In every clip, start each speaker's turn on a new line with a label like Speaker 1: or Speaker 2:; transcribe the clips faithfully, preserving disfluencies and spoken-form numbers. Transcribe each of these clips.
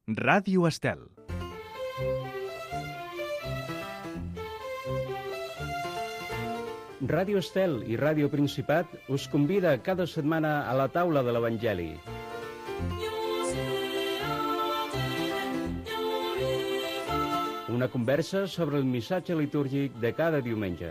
Speaker 1: Ràdio Estel.
Speaker 2: Ràdio Estel i Ràdio Principat us convida cada setmana a la taula de l'Evangeli. Una conversa sobre el missatge litúrgic de cada diumenge.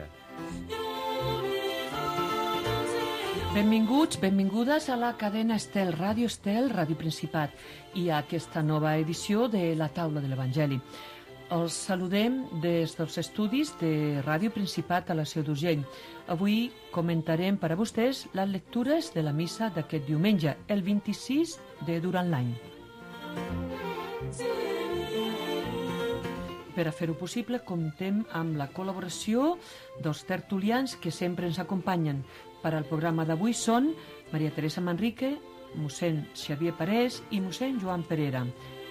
Speaker 3: Benvinguts, benvingudes a la cadena Estel, Ràdio Estel, Ràdio Principat i a aquesta nova edició de la taula de l'Evangeli. Els saludem des dels estudis de Ràdio Principat a la Seu d'Urgell. Avui comentarem per a vostès les lectures de la missa d'aquest diumenge, el vint-i-sis de durant l'any. Per a fer-ho possible, comptem amb la col·laboració dels tertulians que sempre ens acompanyen. Per al programa d'avui són Maria Teresa Manrique, mossèn Xavier Parés i mossèn Joan Perera.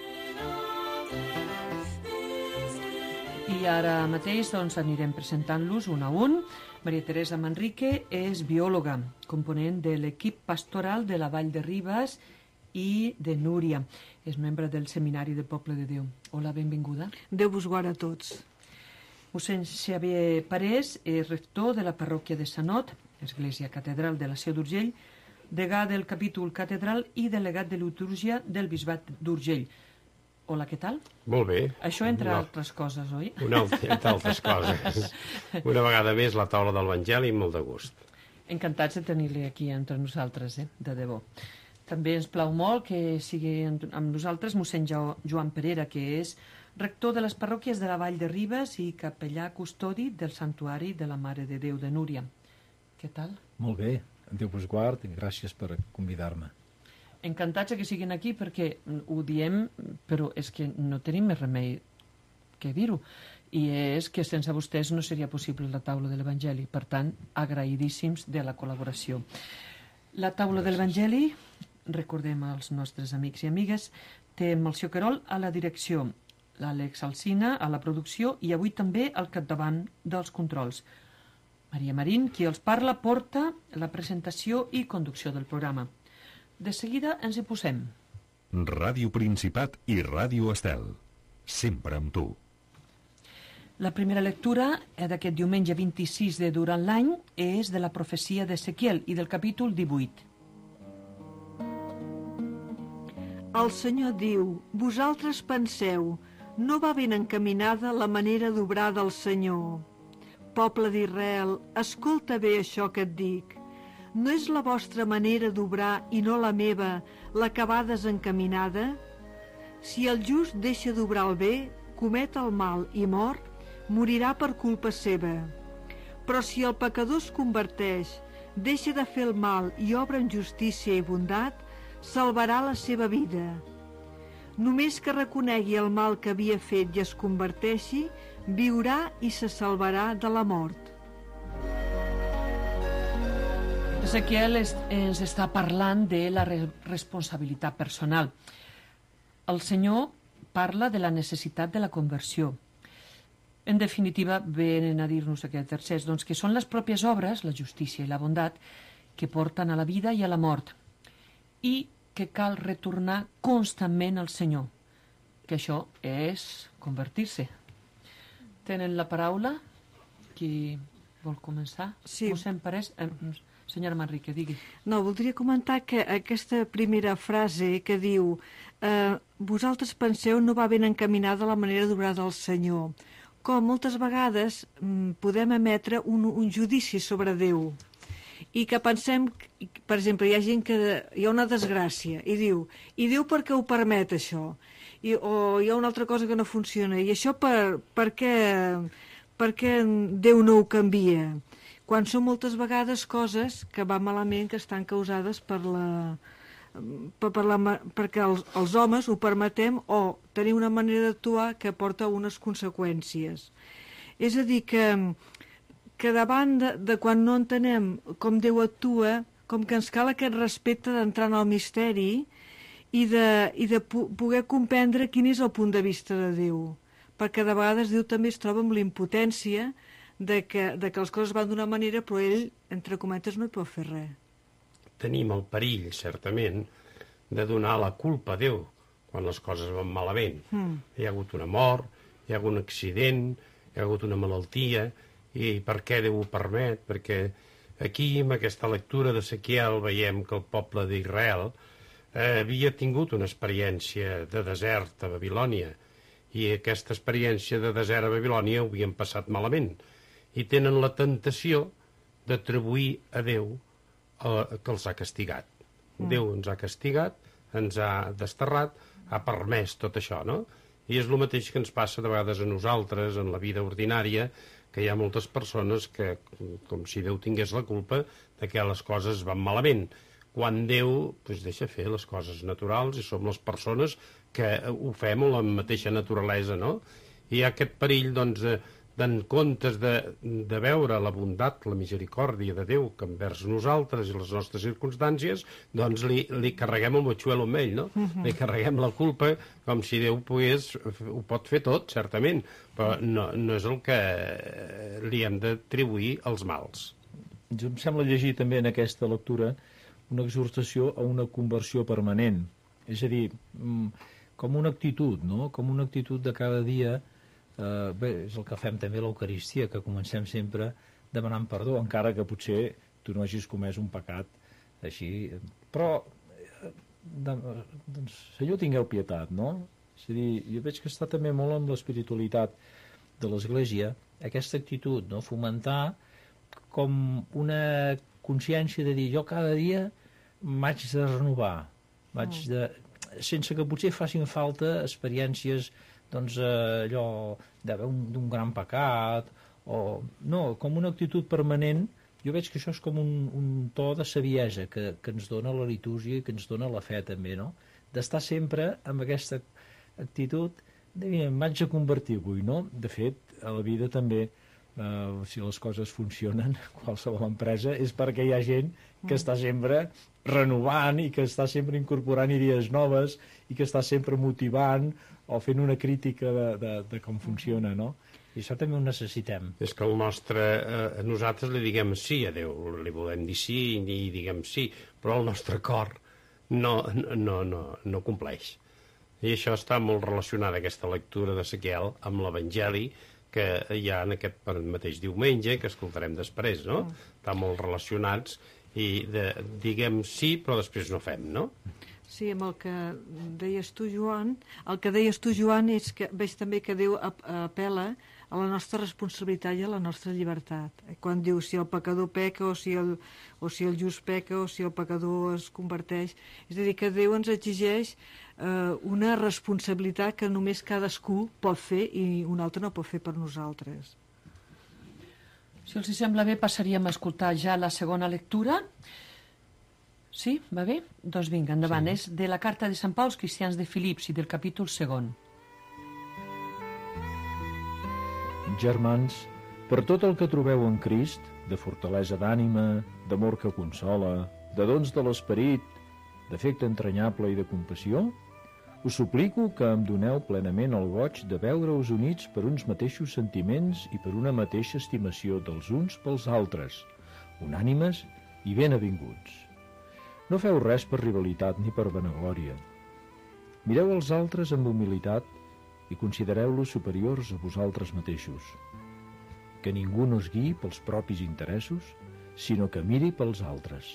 Speaker 3: I ara mateix doncs, anirem presentant-los un a un. Maria Teresa Manrique és biòloga, component de l'equip pastoral de la Vall de Ribes i de Núria. És membre del Seminari del Poble de Déu. Hola, benvinguda.
Speaker 4: Déu vos guarda a tots.
Speaker 3: Mossèn Xavier Parés és rector de la parròquia de Sanot, Església Catedral de la Seu d'Urgell, degà del capítol catedral i delegat de litúrgia del Bisbat d'Urgell. Hola, què tal?
Speaker 5: Molt bé.
Speaker 3: Això entre
Speaker 5: no.
Speaker 3: altres coses, oi?
Speaker 5: Una entre altres coses. Una vegada més la taula de l'Evangeli, molt de gust.
Speaker 3: Encantats de tenir-li aquí entre nosaltres, eh? De debò. També ens plau molt que sigui amb nosaltres mossèn Joan Perera, que és rector de les parròquies de la Vall de Ribes i capellà custodi del Santuari de la Mare de Déu de Núria. Què tal?
Speaker 6: Molt bé, Déu vos guard i gràcies per convidar-me.
Speaker 3: Encantats que siguin aquí perquè ho diem, però és que no tenim més remei que dir-ho. I és que sense vostès no seria possible la taula de l'Evangeli. Per tant, agraïdíssims de la col·laboració. La taula de l'Evangeli, recordem als nostres amics i amigues, té Melcior Querol a la direcció, l'Àlex Alsina a la producció i avui també al capdavant dels controls. Maria Marín, qui els parla, porta la presentació i conducció del programa. De seguida ens hi posem.
Speaker 7: Ràdio Principat i Ràdio Estel. Sempre amb tu.
Speaker 3: La primera lectura d'aquest diumenge vint-i-sis de durant l'any és de la profecia d'Ezequiel i del capítol divuit.
Speaker 4: El Senyor diu: vosaltres penseu, no va ben encaminada la manera d'obrar del Senyor. Poble d'Israel, escolta bé això que et dic. No és la vostra manera d'obrar i no la meva la que va desencaminada? Si el just deixa d'obrar el bé, comet el mal i mor, morirà per culpa seva. Però si el pecador es converteix, deixa de fer el mal i obra en justícia i bondat, salvarà la seva vida. Només que reconegui el mal que havia fet i es converteixi, viurà i se salvarà de la mort.
Speaker 3: Ezequiel ens està parlant de la responsabilitat personal. El Senyor parla de la necessitat de la conversió. En definitiva, venen a dir-nos aquests versets, doncs, que són les pròpies obres, la justícia i la bondat, que porten a la vida i a la mort, i que cal retornar constantment al Senyor, que això és convertir-se. Tenen la paraula. Qui vol començar?
Speaker 4: Sí.
Speaker 3: Mossèn Parés. Eh, senyora Manrique, digui.
Speaker 4: No, voldria comentar que aquesta primera frase que diu eh, vosaltres penseu no va ben encaminada la manera d'obrar del Senyor. Com moltes vegades mm, podem emetre un, un judici sobre Déu i que pensem, per exemple, hi ha gent que hi ha una desgràcia i diu, i Déu per què ho permet això? I, o hi ha una altra cosa que no funciona i això per, per, què, per què Déu no ho canvia? Quan són moltes vegades coses que van malament, que estan causades per la, per, per la, perquè els, els homes ho permetem o tenim una manera d'actuar que porta unes conseqüències. És a dir, que, que davant de, de quan no entenem com Déu actua, com que ens cal aquest respecte d'entrar en el misteri i de, i de poder comprendre quin és el punt de vista de Déu, perquè de vegades Déu també es troba amb la impotència de que, de que les coses van d'una manera però ell, entre cometes, no hi pot fer res.
Speaker 5: Tenim el perill, certament, de donar la culpa a Déu quan les coses van malament. Mm. Hi ha hagut una mort, hi ha hagut un accident, hi ha hagut una malaltia, i per què Déu ho permet? Perquè aquí, amb aquesta lectura d'Ezequiel, veiem que el poble d'Israel eh, havia tingut una experiència de desert a Babilònia, i aquesta experiència de desert a Babilònia ho havien passat malament, i tenen la tentació d'atribuir a Déu eh, que els ha castigat. Mm. Déu ens ha castigat, ens ha desterrat, ha permès tot això, no? I és el mateix que ens passa de vegades a nosaltres, en la vida ordinària, que hi ha moltes persones que, com si Déu tingués la culpa de que les coses van malament, quan Déu pues, deixa fer les coses naturals i som les persones que ho fem amb la mateixa naturalesa, no? I hi ha aquest perill, doncs, de, en comptes de, de veure la bondat, la misericòrdia de Déu que envers nosaltres i les nostres circumstàncies, doncs li, li carreguem el motxuelo amb ell, no? Uh-huh. Li carreguem la culpa com si Déu pogués, ho pot fer tot, certament, però no, no és el que li hem d'atribuir als mals.
Speaker 6: Jo em sembla llegir també en aquesta lectura una exhortació a una conversió permanent, és a dir, com una actitud, no? Com una actitud de cada dia. Uh, bé, és el que fem també a l'Eucaristia, que comencem sempre demanant perdó, encara que potser tu no hagis comès un pecat així, però uh, de, doncs, Senyor, tingueu pietat, no? És a dir, jo veig que està també molt amb l'espiritualitat de l'Església aquesta actitud, no? Fomentar com una consciència de dir, jo cada dia m'haig de renovar, m'haig de, sense que potser facin falta experiències doncs eh, allò d'un gran pecat, o no, com una actitud permanent. Jo veig que això és com un, un to de saviesa que, que ens dona la litúrgia i que ens dona la fe també, no? D'estar sempre amb aquesta actitud de dir, m'haig de convertir avui, no? De fet, a la vida també, eh, si les coses funcionen, qualsevol empresa, és perquè hi ha gent que està sempre renovant i que està sempre incorporant idees noves i que està sempre motivant o fent una crítica de, de, de com funciona, no? I això també ho necessitem.
Speaker 5: És que el nostre, eh, nosaltres li diguem sí a Déu, li volem dir sí i diguem sí, però el nostre cor no, no, no, no compleix. I això està molt relacionat, aquesta lectura d'Ezequiel, amb l'Evangeli que hi ha en aquest mateix diumenge, que escoltarem després, no? Mm. Està molt relacionats i de, diguem sí, però després no fem, no?
Speaker 4: Sí, amb el que deies tu, Joan, el que deies tu, Joan, és que veig també que Déu apel·la a la nostra responsabilitat i a la nostra llibertat. Quan diu si el pecador peca o si el, o si el just peca o si el pecador es converteix. És a dir, que Déu ens exigeix eh, una responsabilitat que només cadascú pot fer i un altre no pot fer per nosaltres.
Speaker 3: Si els sembla bé, passaríem a escoltar ja la segona lectura. Sí, va bé? Doncs vinga, endavant. Sí. És de la carta de Sant Pau als cristians de Filips i del capítol segon.
Speaker 6: Germans, per tot el que trobeu en Crist, de fortalesa d'ànima, d'amor que consola, de dons de l'esperit, d'afecte entranyable i de compassió, us suplico que em doneu plenament el goig de veure-us units per uns mateixos sentiments i per una mateixa estimació dels uns pels altres, unànimes i ben avinguts. No feu res per rivalitat ni per vanaglòria. Mireu els altres amb humilitat i considereu-los superiors a vosaltres mateixos. Que ningú no es guiï pels propis interessos, sinó que miri pels altres.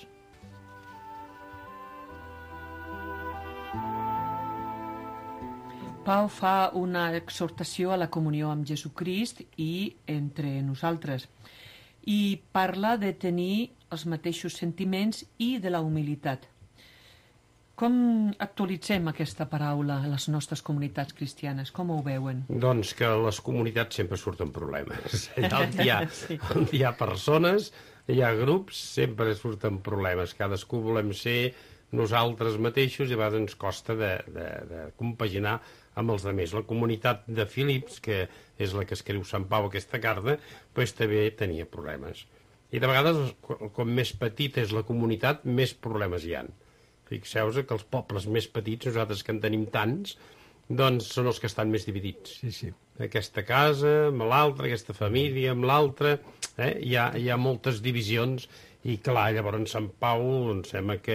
Speaker 3: Pau fa una exhortació a la comunió amb Jesucrist i entre nosaltres. I parla de tenir els mateixos sentiments i de la humilitat. Com actualitzem aquesta paraula a les nostres comunitats cristianes? Com ho veuen?
Speaker 5: Doncs que a les comunitats sempre surten problemes. Allà on hi ha, sí. on hi ha persones, hi ha grups, sempre surten problemes. Cadascú volem ser nosaltres mateixos i a vegades ens costa de, de, de compaginar amb els altres. La comunitat de Filips, que és la que escriu Sant Pau aquesta carta, doncs també tenia problemes. I de vegades, com més petita és la comunitat, més problemes hi ha. Fixeu-vos que els pobles més petits, nosaltres que en tenim tants, doncs són els que estan més dividits.
Speaker 6: Sí, sí.
Speaker 5: Aquesta casa amb l'altra, aquesta família amb l'altra, eh? hi, ha, hi ha moltes divisions i clar, llavors Sant Pau em sembla que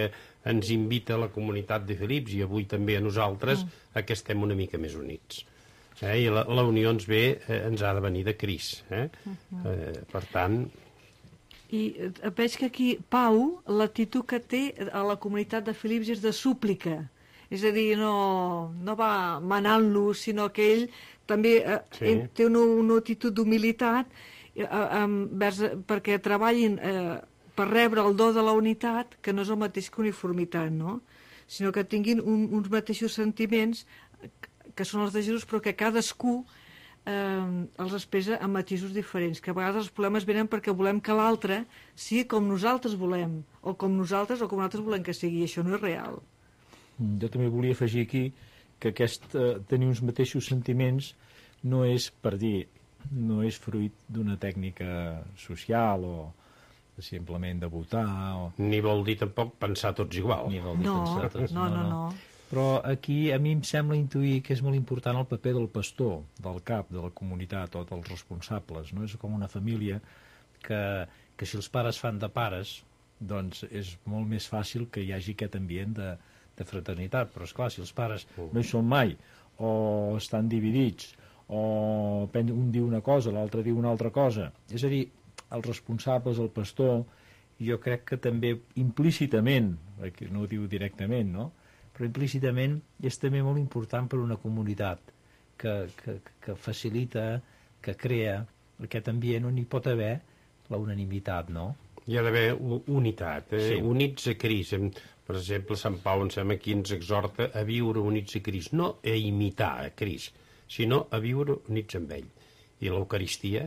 Speaker 5: ens invita a la comunitat de Filips i avui també a nosaltres mm. a que estem una mica més units. Eh? I la, la unió ens ve, eh, ens ha de venir de Crist. Eh? Mm-hmm. eh, per tant...
Speaker 4: I veig que aquí Pau, l'actitud que té a la comunitat de Filips és de súplica. És a dir, no, no va manant-lo, sinó que ell també eh, sí. té una, una actitud d'humilitat eh, vers, perquè treballin eh, per rebre el do de la unitat, que no és el mateix que uniformitat, no? Sinó que tinguin un, uns mateixos sentiments que són els de Jesús, però que cadascú eh, els expressa amb matisos diferents, que a vegades els problemes venen perquè volem que l'altre sigui com nosaltres volem, o com nosaltres o com nosaltres volem que sigui, i això no és real.
Speaker 6: Jo també volia afegir aquí que aquest eh, tenir uns mateixos sentiments no és, per dir, no és fruit d'una tècnica social o simplement de votar. O...
Speaker 5: Ni vol dir tampoc pensar tots igual.
Speaker 6: Ni vol dir
Speaker 4: no,
Speaker 6: pensar tots.
Speaker 4: No, no, no, no.
Speaker 6: Però aquí a mi em sembla intuir que és molt important el paper del pastor, del cap, de la comunitat o dels responsables. No? És com una família que, que si els pares fan de pares, doncs és molt més fàcil que hi hagi aquest ambient de, de fraternitat. Però, esclar, si els pares no hi són mai, o estan dividits, o un diu una cosa, l'altre diu una altra cosa. És a dir, els responsables, el pastor, jo crec que també implícitament, no ho diu directament, no?, però implícitament és també molt important per una comunitat que, que, que facilita, que crea aquest ambient on hi pot haver la unanimitat, no?
Speaker 5: Hi ha d'haver unitat, eh?
Speaker 6: Sí.
Speaker 5: Units a Crist. Per exemple, Sant Pau em sembla que ens exhorta a viure units a Crist, no a imitar a Crist, sinó a viure units amb ell. I l'Eucaristia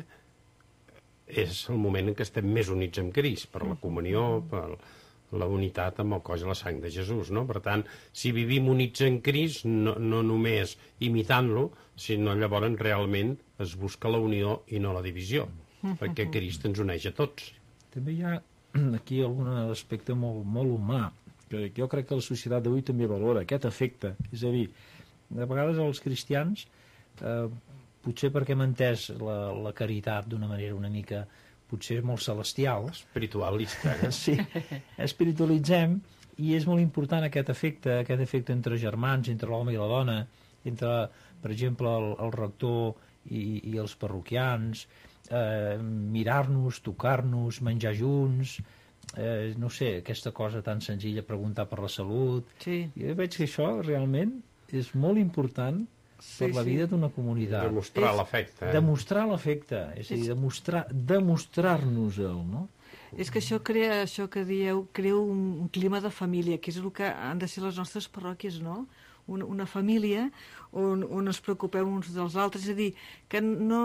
Speaker 5: és el moment en què estem més units amb Crist, per la comunió, per la unitat amb el cos i la sang de Jesús, no? Per tant, si vivim units en Crist, no, no només imitant-lo, sinó llavors realment es busca la unió i no la divisió, perquè Crist ens uneix a tots.
Speaker 6: També hi ha aquí algun aspecte molt, molt humà, que jo crec que la societat d'avui també valora, aquest efecte. És a dir, de vegades els cristians, eh, potser perquè hem entès la, la caritat d'una manera una mica potser molt celestial.
Speaker 5: Espiritualista. Eh?
Speaker 6: Sí, espiritualitzem, i és molt important aquest efecte, aquest efecte entre germans, entre l'home i la dona, entre, per exemple, el, el rector i, i els parroquians, eh, mirar-nos, tocar-nos, menjar junts, eh, no sé, aquesta cosa tan senzilla, preguntar per la salut.
Speaker 4: Sí.
Speaker 6: Jo veig que això realment és molt important per
Speaker 4: Sí,
Speaker 6: la vida
Speaker 4: sí.
Speaker 6: d'una comunitat.
Speaker 5: Demostrar l'afecte. Eh?
Speaker 6: Demostrar l'afecte, és a dir, demostrar, demostrar-nos-el, no?
Speaker 4: És que això crea, això que dieu, crea un, un clima de família, que és el que han de ser les nostres parròquies, no? Una, una família on, on ens preocupem uns dels altres, és a dir, que no,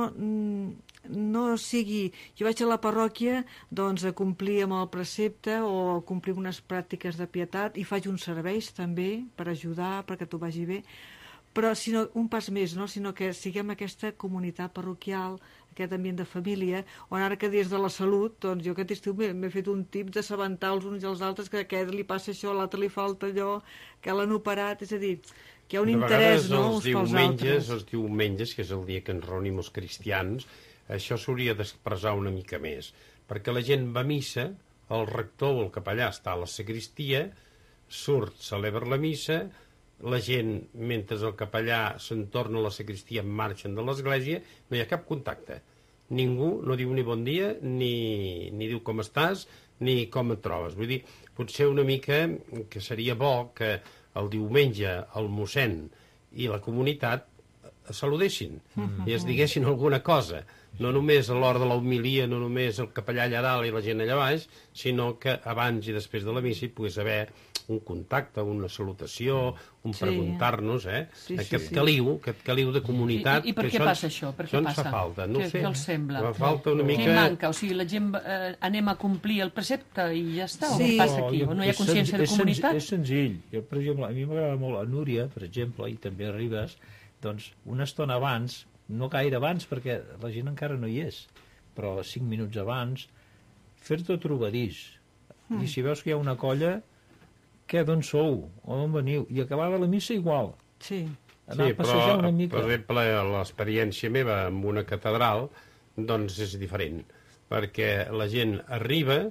Speaker 4: no sigui... Jo vaig a la parròquia doncs, a complir amb el precepte o a complir unes pràctiques de pietat i faig uns serveis també per ajudar, perquè t'ho vagi bé, però sinó un pas més, no? Sinó que siguem aquesta comunitat parroquial, aquest ambient de família, on ara que dies de la salut, doncs jo aquest estiu m'he fet un tip de sabentar els uns i els altres, que a aquest li passa això, a l'altre li falta allò, que l'han operat, és a dir, que hi ha un
Speaker 5: de
Speaker 4: interès, no?,
Speaker 5: els
Speaker 4: uns pels
Speaker 5: diumenges,
Speaker 4: altres.
Speaker 5: els diumenges, que és el dia que ens reunim els cristians, això s'hauria d'expressar una mica més, perquè la gent va a missa, el rector o el capellà està a la sagristia, surt, celebra la missa, la gent, mentre el capellà se'n torna a la sagristia, marxen de l'església, no hi ha cap contacte. Ningú no diu ni bon dia, ni, ni diu com estàs, ni com et trobes. Vull dir, potser una mica que seria bo que el diumenge el mossèn i la comunitat saludessin mm-hmm. i es diguessin alguna cosa. No només a l'hora de l'homilia, no només el capellà allà dalt i la gent allà baix, sinó que abans i després de la missa hi pogués haver un contacte, una salutació, un
Speaker 4: Sí.
Speaker 5: preguntar-nos, eh?
Speaker 4: Sí, sí,
Speaker 5: aquest
Speaker 4: sí.
Speaker 5: caliu, aquest caliu de comunitat.
Speaker 3: I, i per
Speaker 5: que
Speaker 3: què passa això? Per què
Speaker 5: això ens
Speaker 3: passa?
Speaker 5: fa falta, no
Speaker 3: què,
Speaker 5: ho sé.
Speaker 3: què els sembla?
Speaker 5: Fa falta una
Speaker 3: Què
Speaker 5: mica...
Speaker 3: manca? O sigui, la gent eh, anem a complir el precepte i ja està? O
Speaker 4: Sí.
Speaker 3: què passa
Speaker 6: No,
Speaker 3: aquí?
Speaker 6: jo-
Speaker 3: O no hi ha
Speaker 6: és
Speaker 3: consciència
Speaker 6: senzi-
Speaker 3: de
Speaker 6: és senzi-
Speaker 3: comunitat?
Speaker 6: És senzill. Jo, per exemple, a mi m'agrada molt a Núria, per exemple, i també a Ribes, doncs una estona abans, no gaire abans, perquè la gent encara no hi és, però cinc minuts abans, fer-te trobadís. Mm. I si veus que hi ha una colla, què, d'on sou? O d'on veniu? I acabava la missa igual.
Speaker 4: Sí.
Speaker 6: Anar
Speaker 5: Sí,
Speaker 6: a passejar
Speaker 5: però,
Speaker 6: una mica.
Speaker 5: per exemple, l'experiència meva amb una catedral, doncs és diferent, perquè la gent arriba,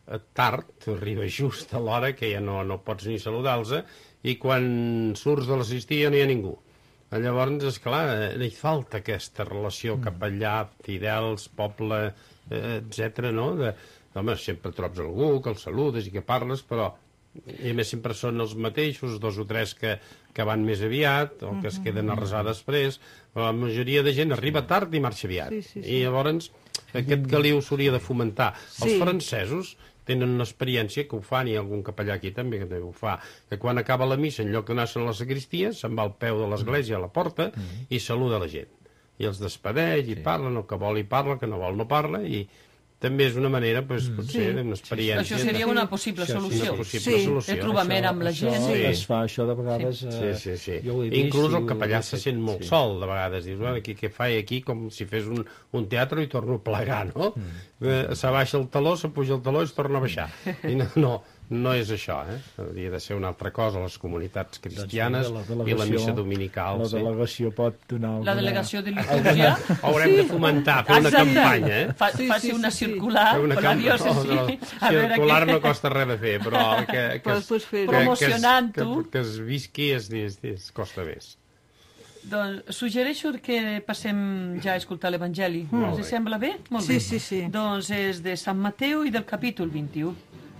Speaker 5: tard, arriba just a l'hora que ja no, no pots ni saludar-los, i quan surts de la sagristia no hi ha ningú. Llavors, esclar, hi falta aquesta relació cap allà, fidels, poble, eh, etcètera, no? De, home, sempre trobes algú que el saludes i que parles, però i a més sempre són els mateixos, dos o tres que, que van més aviat o que es queden a resar després. La majoria de gent arriba tard i marxa aviat.
Speaker 4: Sí, sí, sí.
Speaker 5: I llavors aquest caliu s'hauria de fomentar.
Speaker 4: Sí.
Speaker 5: Els francesos tenen una experiència que ho fan, i algun capellà aquí també que també ho fa, que quan acaba la missa, en lloc d'anar-se'n a la sagristia, se'n va al peu de l'església a la porta i saluda la gent. I els despedeix i sí. parla, el que vol i parla, el que no vol no parla, i també és una manera, doncs, potser, d'una experiència...
Speaker 3: Això seria una possible
Speaker 5: Això
Speaker 3: solució.
Speaker 5: Una possible
Speaker 4: Sí.
Speaker 5: solució.
Speaker 3: De trobament amb la gent.
Speaker 6: Això,
Speaker 5: Sí.
Speaker 6: es fa això de vegades...
Speaker 5: Sí,
Speaker 6: eh,
Speaker 5: sí, sí.
Speaker 6: jo ho he vist,
Speaker 5: Inclús
Speaker 6: i
Speaker 5: el
Speaker 6: ho-
Speaker 5: capellà se sent molt
Speaker 6: sí.
Speaker 5: sol, de vegades. Dius, bueno, aquí, què faig aquí? Com si fes un, un teatre i torno a plegar, no? Mm. Eh, s'abaixa el taló, s'apuja el taló i es torna a baixar. I no, no, no és això, eh? Hauria de ser una altra cosa, les comunitats cristianes
Speaker 6: Doncs,
Speaker 5: i la missa dominical.
Speaker 6: La delegació pot donar...
Speaker 3: La
Speaker 6: alguna-
Speaker 3: delegació de litúrgia...
Speaker 5: Haurem de fomentar, fer una
Speaker 3: Exacte.
Speaker 5: campanya, eh?
Speaker 3: Fa,
Speaker 4: Sí,
Speaker 3: faci
Speaker 4: sí,
Speaker 3: una
Speaker 4: sí, sí.
Speaker 3: circular
Speaker 5: Fer una
Speaker 3: per la
Speaker 5: campanya.
Speaker 3: diòcesi.
Speaker 5: No, no,
Speaker 3: A veure
Speaker 5: circular
Speaker 3: què-
Speaker 5: no costa res de fer, però que, que,
Speaker 4: Però
Speaker 5: es,
Speaker 4: després fer-
Speaker 5: que,
Speaker 3: Promocionant-ho.
Speaker 5: que, es, que, que es visqui es, es, es costa més.
Speaker 3: Doncs suggereixo que passem ja a escoltar l'Evangeli.
Speaker 5: Molt
Speaker 3: Us
Speaker 5: bé.
Speaker 3: sembla bé? Molt
Speaker 4: Sí,
Speaker 3: bé.
Speaker 4: sí, sí.
Speaker 3: Doncs és de Sant Mateu i del capítol vint-i-u.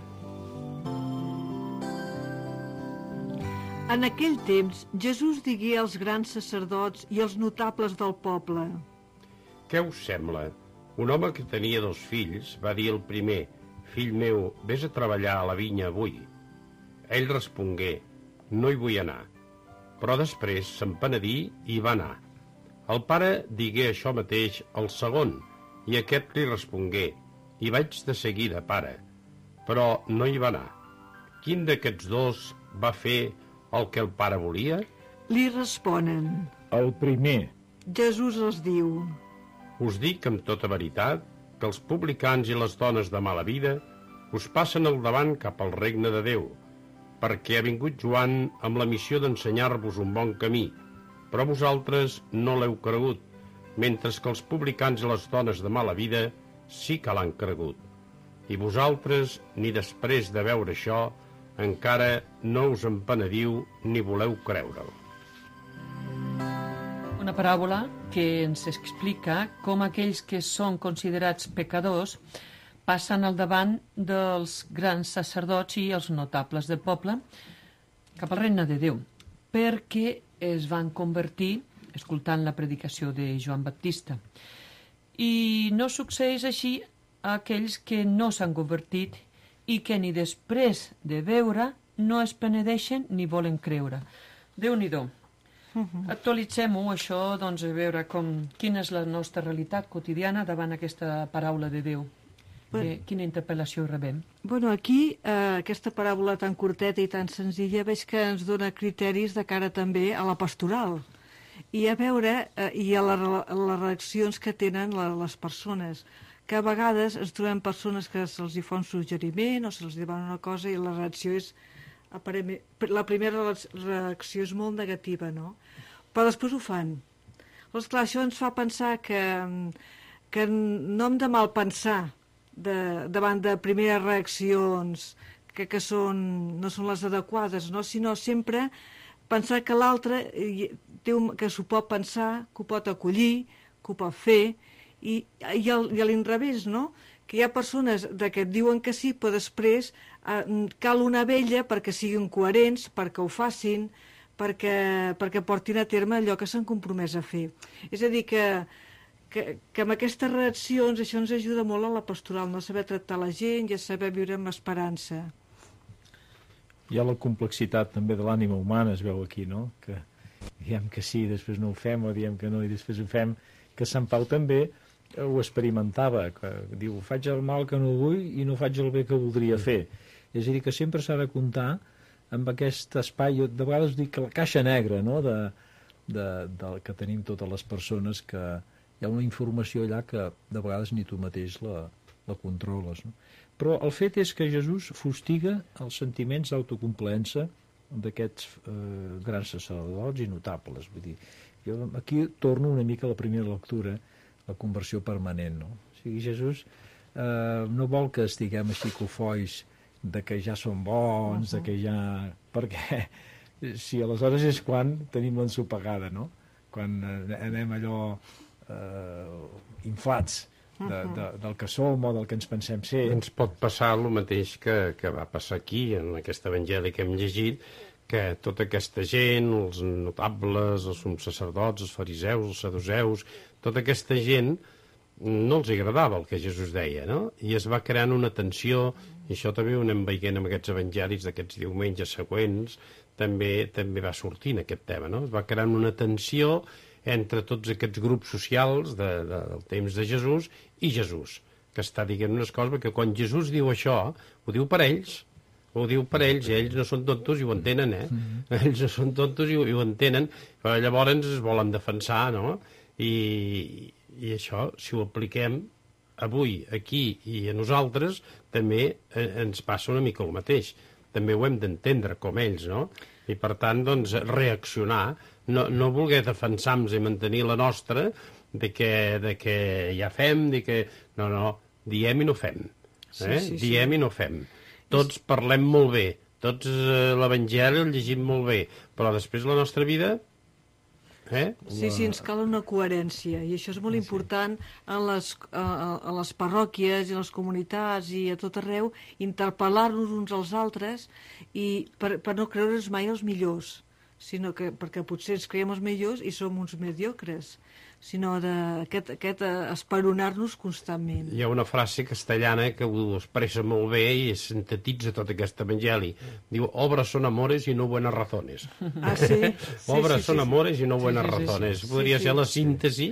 Speaker 4: En aquell temps, Jesús digué als grans sacerdots i als notables del poble:
Speaker 5: Què us sembla? Un home que tenia dos fills va dir al primer: «Fill meu, vés a treballar a la vinya avui». Ell respongué: «No hi vull anar». Però després se'n penedí i va anar. El pare digué això mateix al segon, i aquest li respongué: «Hi vaig de seguida, pare». Però no hi va anar. Quin d'aquests dos va fer el que el pare volia?
Speaker 4: Li responen.
Speaker 6: El primer.
Speaker 4: Jesús els diu:
Speaker 5: Us dic amb tota veritat que els publicans i les dones de mala vida us passen al davant cap al regne de Déu, perquè ha vingut Joan amb la missió d'ensenyar-vos un bon camí, però vosaltres no l'heu cregut, mentre que els publicans i les dones de mala vida sí que l'han cregut. I vosaltres, ni després de veure això, encara no us en penediu ni voleu creure'l.
Speaker 3: Una paràbola que ens explica com aquells que són considerats pecadors passen al davant dels grans sacerdots i els notables del poble cap al regne de Déu, perquè es van convertir escoltant la predicació de Joan Baptista. I no succeeix així a aquells que no s'han convertit i que ni després de veure no es penedeixen ni volen creure. Déu-n'hi-do. Actualitzem-ho, això, doncs, a veure com, quina és la nostra realitat quotidiana davant aquesta paraula de Déu. Eh, quina interpel·lació rebem?
Speaker 4: Bueno, aquí, eh, aquesta paràbola tan curteta i tan senzilla, veig que ens dona criteris de cara també a la pastoral. I a veure, eh, i a, la, a les reaccions que tenen la, les persones, que a vegades ens trobem persones que se'ls hi fa un suggeriment o se'ls demana una cosa i la reacció és, aparentment, la primera reacció és molt negativa, no? Però després ho fan. Llavors, clar, això ens fa pensar que, que no hem de mal pensar de, davant de primeres reaccions que, que són, no són les adequades, no? Sinó sempre pensar que l'altre té un, que s'ho pot pensar, que ho pot acollir, que ho pot fer, i, i, el, i a l'inrevés, no? Que hi ha persones de que et diuen que sí, però després eh, cal una vella perquè siguin coherents, perquè ho facin, perquè, perquè portin a terme allò que s'han compromès a fer. És a dir, que, que, que amb aquestes reaccions això ens ajuda molt a la pastoral, no saber tractar la gent i a saber viure amb esperança.
Speaker 6: Hi ha la complexitat també de l'ànima humana, es veu aquí, no? Que diem que sí, després no ho fem, o diem que no i després ho fem, que Sant Pau també ho experimentava, que diu, faig el mal que no vull i no faig el bé que voldria fer. És a dir, que sempre s'ha de comptar amb aquest espai, de vegades dic que la caixa negra, no?, de, de, de, que tenim totes les persones, que hi ha una informació allà que de vegades ni tu mateix la, la controles, no? Però el fet és que Jesús fustiga els sentiments d'autocomplaença d'aquests eh, grans sacerdots i notables. Vull dir, jo aquí torno una mica a la primera lectura, la conversió permanent, no? O sigui, Jesús eh, no vol que estiguem així cofois de que ja són bons, uh -huh. de que ja... Perquè si aleshores és quan tenim l'ensopegada, no? Quan anem allò eh, inflats de, de, del que som o del que ens pensem ser.
Speaker 5: Ens pot passar el mateix que, que va passar aquí, en aquest evangeli que hem llegit, que tota aquesta gent, els notables, els sums sacerdots, els fariseus, els saduceus, tota aquesta gent no els agradava el que Jesús deia, no? I es va creant una tensió, i això també ho anem veient amb aquests evangelis d'aquests diumenges següents, també també va sortint aquest tema, no? Es va creant una tensió entre tots aquests grups socials de, de, del temps de Jesús i Jesús, que està dient unes coses, perquè quan Jesús diu això, ho diu per ells, ho diu per ells, i ells no són tontos i ho entenen, eh? Mm-hmm. Ells no són tontos i ho, i ho entenen, però llavors es volen defensar, no? I, i això, si ho apliquem avui, aquí i a nosaltres, també eh, ens passa una mica el mateix. També ho hem d'entendre com ells, no? I per tant, doncs, reaccionar, no, no voler defensar-nos i mantenir la nostra, de que, de que ja fem, de que... No, no, diem i no fem. Eh? Sí, sí, diem sí. i no fem. Tots parlem molt bé, tots eh, l'Evangeli el llegim molt bé, però després la nostra vida... Eh?
Speaker 4: Sí, sí, ens cal una coherència, i això és molt important en les, a, a les parròquies i a les comunitats i a tot arreu, interpel·lar-nos uns als altres i per, per no creure's mai els millors, sinó que, perquè potser ens creiem els millors i som uns mediocres, sinó d'aquest aquest esperonar-nos constantment.
Speaker 5: Hi ha una frase castellana que ho expressa molt bé i sintetitza tot aquest evangeli. Diu, obras son amores y no buenas razones.
Speaker 4: Ah, sí? sí
Speaker 5: obras
Speaker 4: sí,
Speaker 5: son
Speaker 4: sí,
Speaker 5: amores
Speaker 4: sí.
Speaker 5: y no buenas
Speaker 4: sí, sí,
Speaker 5: razones.
Speaker 4: Sí, sí,
Speaker 5: Podria
Speaker 4: sí,
Speaker 5: ser la
Speaker 4: sí.
Speaker 5: síntesi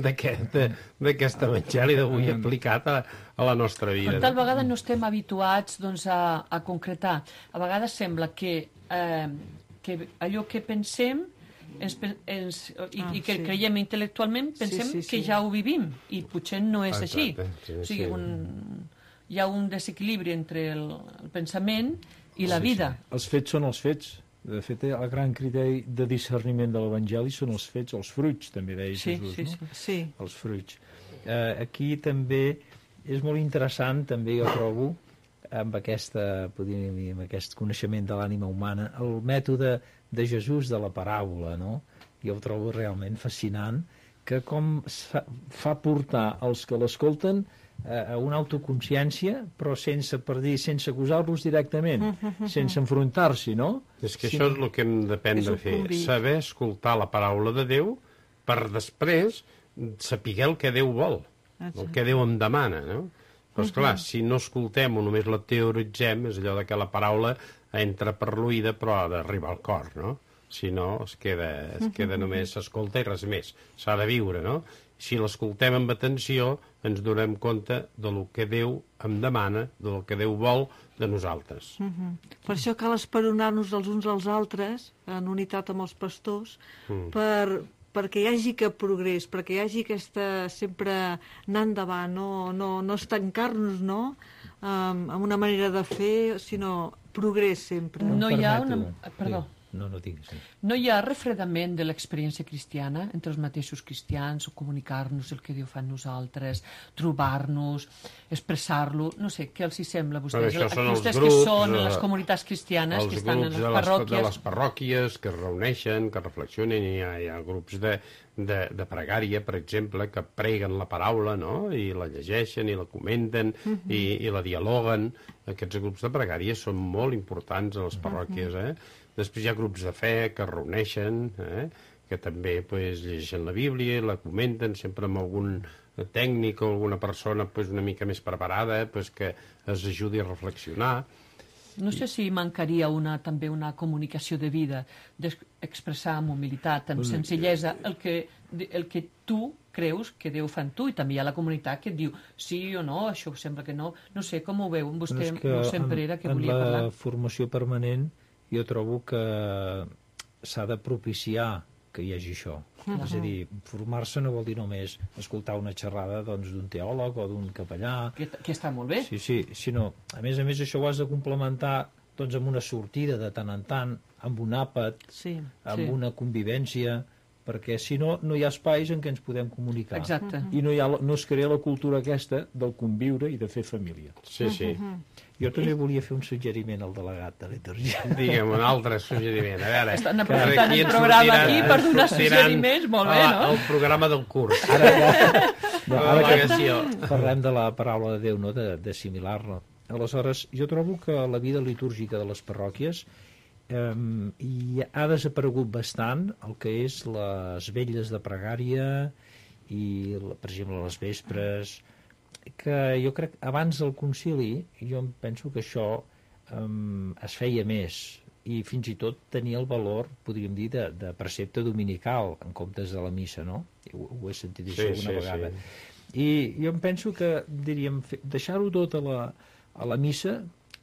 Speaker 5: d'aquest evangeli d'avui aplicat a, a la nostra vida.
Speaker 3: Per tal vegada no estem habituats doncs, a, a concretar. A vegades sembla que, eh, que allò que pensem ens, ens, i, ah, i que sí. creiem intel·lectualment pensem sí, sí, sí. que ja ho vivim i potser no és així.
Speaker 5: Exacte, sí,
Speaker 3: o sigui,
Speaker 5: sí.
Speaker 3: un, hi ha un desequilibri entre el, el pensament i la
Speaker 6: sí,
Speaker 3: vida.
Speaker 6: Sí. Els fets són els fets. De fet, el gran criteri de discerniment de l'Evangeli són els fets, els fruits, també deia
Speaker 3: sí,
Speaker 6: Jesús,
Speaker 3: sí,
Speaker 6: no?
Speaker 3: Sí, sí.
Speaker 6: Els fruits. Eh, aquí també és molt interessant, també jo trobo, amb, aquesta, podríem dir, amb aquest coneixement de l'ànima humana, el mètode de Jesús de la paràbola, no? Jo ho trobo realment fascinant, que com fa portar els que l'escolten a una autoconsciència, però sense, per dir, sense acusar-los directament, sense enfrontar-s'hi, no?
Speaker 5: És que sí. Això és el que hem d'aprendre a fer, saber escoltar la paraula de Déu per després saber el que Déu vol, el que Déu em demana, no? Però, esclar, si no escoltem o només la teoritzem, és allò de que la paraula entra per l'oïda però ha d'arribar al cor, no? Si no, es queda, es queda només s'escolta i res més. S'ha de viure, no? Si l'escoltem amb atenció, ens donem compte del que Déu em demana, del que Déu vol de nosaltres.
Speaker 4: Uh -huh. Per això cal esperonar-nos els uns als altres, en unitat amb els pastors, mm. per, perquè hi hagi aquest progrés, perquè hi hagi aquesta sempre anar endavant, no, no, no estancar-nos, no?, um, amb una manera de fer, sinó progrés sempre.
Speaker 3: No hi ha una... Perdó.
Speaker 6: Sí. No, no diguis. Sí.
Speaker 3: No hi ha refredament de l'experiència cristiana entre els mateixos cristians, o comunicar-nos el que Déu fa en nosaltres, trobar-nos, expressar-lo, no sé, què els hi sembla a vostès?
Speaker 5: Això són
Speaker 3: vostès
Speaker 5: els grups,
Speaker 3: que són les comunitats cristianes, que estan en les
Speaker 5: de les,
Speaker 3: parròquies...
Speaker 5: de les parròquies, que es reuneixen, que reflexionen, hi ha, hi ha grups de, de, de pregària, per exemple, que preguen la paraula, no?, i la llegeixen, i la comenten, uh -huh. i, i la dialoguen. Aquests grups de pregària són molt importants a les parròquies, uh -huh. eh? Després hi ha grups de fe que es reuneixen, eh? que també pues, llegeixen la Bíblia, la comenten, sempre amb algun tècnic o alguna persona pues, una mica més preparada pues, que es ajudi a reflexionar.
Speaker 3: No sé si mancaria una, també una comunicació de vida, d'expressar amb humilitat, amb senzillesa, el que, el que tu creus que Déu fa en tu, i també hi ha la comunitat que et diu sí o no, això sembla que no. No sé, com ho veu vostè, mossèn Perera, que volia parlar?
Speaker 6: En la formació permanent jo trobo que s'ha de propiciar que hi hagi això. Uh-huh. És a dir, formar-se no vol dir només escoltar una xerrada doncs, d'un teòleg o d'un capellà.
Speaker 3: Que, que està molt bé.
Speaker 6: Sí, sí, sinó, a més a més, això ho has de complementar doncs, amb una sortida de tant en tant, amb un àpat,
Speaker 3: sí,
Speaker 6: amb
Speaker 3: sí.
Speaker 6: una convivència, perquè si no, no hi ha espais en què ens podem comunicar.
Speaker 3: Exacte.
Speaker 6: I no, hi ha, no es crea la cultura aquesta del conviure i de fer família.
Speaker 5: Sí, sí.
Speaker 6: Jo també volia fer un suggeriment al delegat de liturgia.
Speaker 5: Digue'm, un altre suggeriment. A veure,
Speaker 3: Estan
Speaker 5: que
Speaker 3: aprofitant
Speaker 5: aquí
Speaker 3: el
Speaker 5: ens
Speaker 3: programa
Speaker 5: sortiran-
Speaker 3: aquí per donar
Speaker 5: sortiran
Speaker 3: suggeriments, molt bé,
Speaker 5: a-
Speaker 3: no?
Speaker 5: El programa del curs.
Speaker 6: Ara, no,
Speaker 5: La
Speaker 6: ara que
Speaker 5: delegació.
Speaker 6: parlem de la paraula de Déu, no? de- d'assimilar-la. Aleshores, jo trobo que la vida litúrgica de les parròquies eh, hi ha desaparegut bastant el que és les vetlles de pregària i, la- per exemple, les vespres, que jo crec abans del concili jo em penso que això um, es feia més i fins i tot tenia el valor, podríem dir, de, de precepte dominical en comptes de la missa, no? Ho, ho he sentit dir
Speaker 5: Sí,
Speaker 6: alguna
Speaker 5: sí,
Speaker 6: vegada.
Speaker 5: sí.
Speaker 6: I jo em penso que, diríem, fe- deixar-ho tot a la, a la missa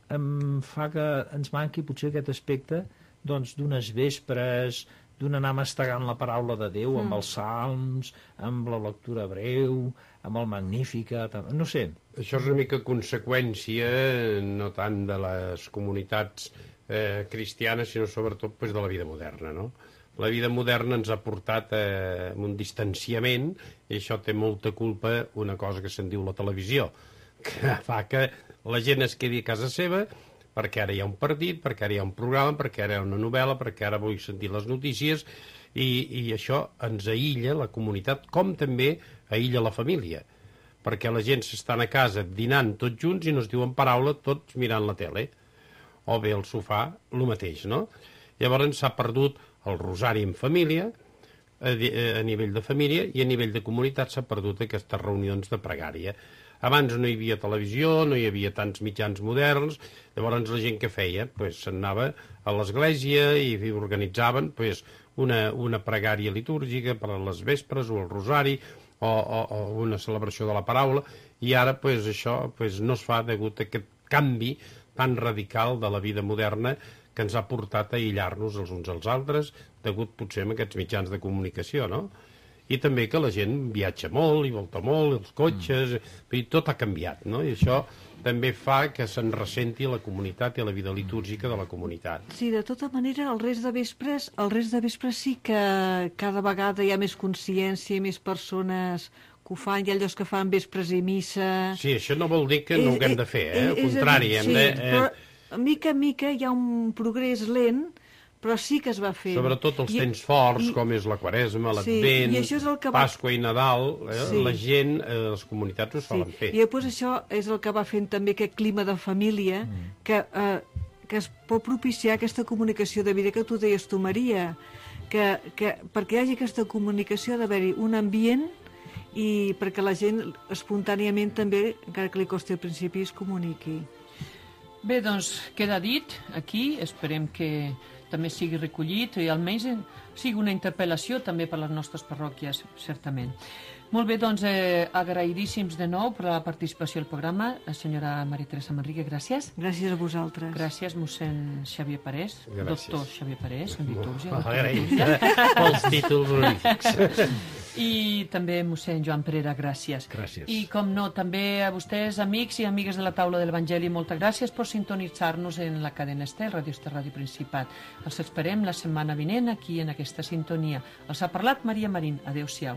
Speaker 6: em fa que ens manqui potser aquest aspecte doncs d'unes vespres, d'un anar mastegant la paraula de Déu amb els salms, amb la lectura breu, amb el Magnificat, amb- no sé.
Speaker 5: Això és una mica conseqüència no tant de les comunitats eh, cristianes, sinó sobretot pues, de la vida moderna, no? La vida moderna ens ha portat eh, un distanciament, i això té molta culpa una cosa que se'n diu la televisió, que fa que la gent es quedi a casa seva perquè ara hi ha un partit, perquè ara hi ha un programa, perquè ara hi ha una novel·la, perquè ara vull sentir les notícies, i, i això ens aïlla la comunitat, com també aïlla la família, perquè la gent s'estan a casa dinant tots junts i no es diuen paraula tots mirant la tele, o bé al sofà, el mateix, no? Llavors s'ha perdut el rosari en família, a, di- a nivell de família, i a nivell de comunitat s'ha perdut aquestes reunions de pregària. Abans no hi havia televisió, no hi havia tants mitjans moderns, llavors la gent que feia pues, s'anava a l'església i organitzaven pues, una, una pregària litúrgica per a les vespres o el rosari o, o, o una celebració de la paraula, i ara pues, això pues, no es fa degut a aquest canvi tan radical de la vida moderna que ens ha portat a aïllar-nos els uns als altres degut potser a aquests mitjans de comunicació, no? I també que la gent viatja molt i volta molt, els cotxes, mm. i tot ha canviat, no? I això també fa que se'n ressenti la comunitat i la vida litúrgica de la comunitat.
Speaker 4: Sí, de tota manera, el rest de vespres, el rest de vespres sí que cada vegada hi ha més consciència, més persones que ho fan, hi ha allòs que fan vespres i missa...
Speaker 5: Sí, això no vol dir que no ho haguem de fer, eh? Al
Speaker 4: és a dir,
Speaker 5: contrari, hem
Speaker 4: sí,
Speaker 5: de... Eh,
Speaker 4: però mica en mica hi ha un progrés lent, però sí que es va fer.
Speaker 5: sobretot els
Speaker 4: I-
Speaker 5: temps forts,
Speaker 4: i-
Speaker 5: com és la Quaresma,
Speaker 4: Sí,
Speaker 5: l'Advent,
Speaker 4: i això és el que va-
Speaker 5: Pasqua i Nadal, eh?
Speaker 4: Sí.
Speaker 5: La gent, eh, les comunitats ho
Speaker 4: Sí.
Speaker 5: solen fer.
Speaker 4: I després això és el que va fent també aquest clima de família mm. que, eh, que es pot propiciar aquesta comunicació de vida que tu deies tu, Maria, que, que perquè hi hagi aquesta comunicació ha d'haver-hi un ambient i perquè la gent espontàniament també, encara que li costi al principi, es comuniqui.
Speaker 3: Bé, doncs queda dit aquí, esperem que també sigui recollit i almenys en- sigui una interpel·lació també per a les nostres parròquies, certament. Molt bé, doncs eh, agraïdíssims de nou per la participació al programa. La senyora Maria Teresa Manrique, gràcies.
Speaker 4: Gràcies a vosaltres.
Speaker 3: Gràcies, mossèn Xavier Parés,
Speaker 5: Gràcies.
Speaker 3: doctor Xavier Parés, en litúrgia.
Speaker 5: Molt
Speaker 3: doctor en
Speaker 5: agraït
Speaker 3: litúrgia.
Speaker 5: pels títols honorífics.
Speaker 3: I també mossèn Joan Pereira, gràcies.
Speaker 6: Gràcies.
Speaker 3: I com no, també a vostès, amics i amigues de la taula de l'Evangeli, moltes gràcies per sintonitzar-nos en la cadena Estel, Ràdio Estel, Ràdio Principat. Els esperem la setmana vinent aquí en aquesta sintonia. Els ha parlat Maria Marín. Adéu-siau.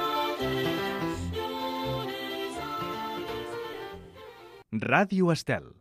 Speaker 1: Ràdio Estel.